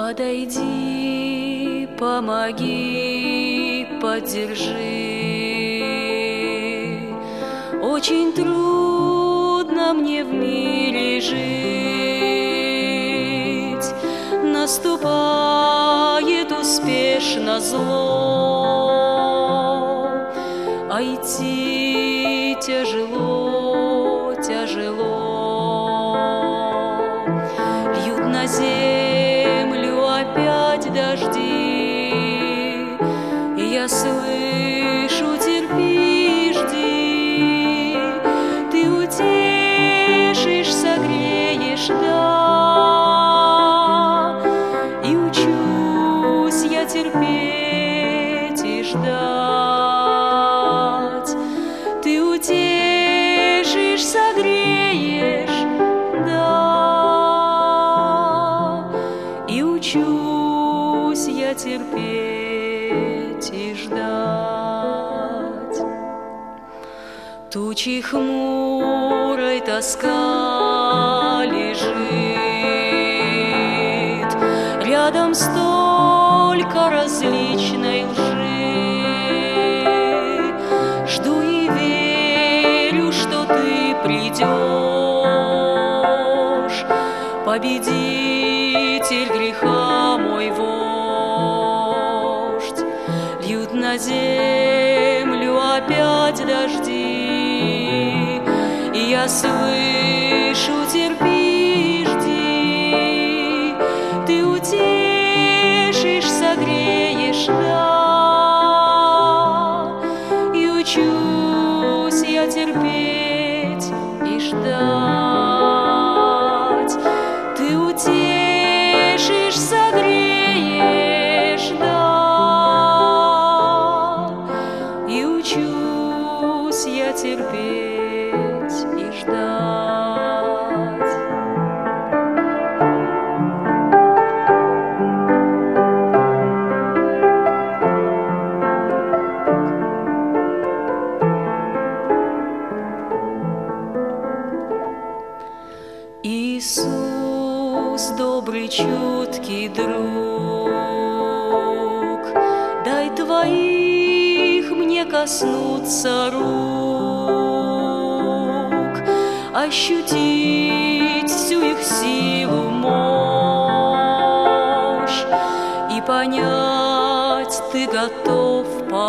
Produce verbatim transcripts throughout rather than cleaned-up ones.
Подойди, помоги, поддержи. Очень трудно мне в мире жить, наступает успешно зло, а идти тяжело, тяжело. Льют на землю опять дожди, и я слышу: терпи, жди. Ты утешишь, согреешь, да, и учусь я терпеть и ждать. Ты утешишь, согреешь, да, и учусь я терпеть и ждать. Тучи хмурой тоска лежит, рядом столько различной лжи. Жду и верю, что ты придешь, победитель греха, мой вождь. Льют на землю опять дожди, и я слышу: терпи, жди. Ты утешишь, согреешь, да, и учусь я терпеть и ждать. Ты утешишь, согреешь, да, и учусь я терпеть и ждать. Иисус, добрый, чуткий друг, дай твоих мне коснуться рук, ощутить всю их силу, мощь, и понять: ты готов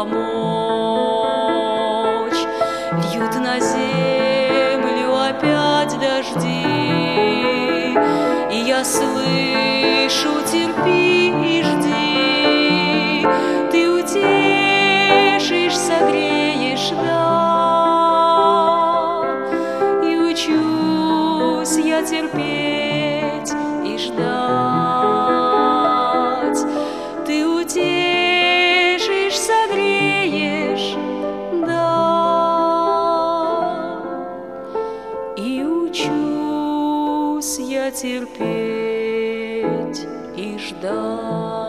помочь. Льют на землю опять дожди, и я слышу: терпи и жди. Ты утешишь, согреешь, да, и учусь я терпеть и ждать. Ты утешишь, согреешь, да, и учусь я терпеть и ждать.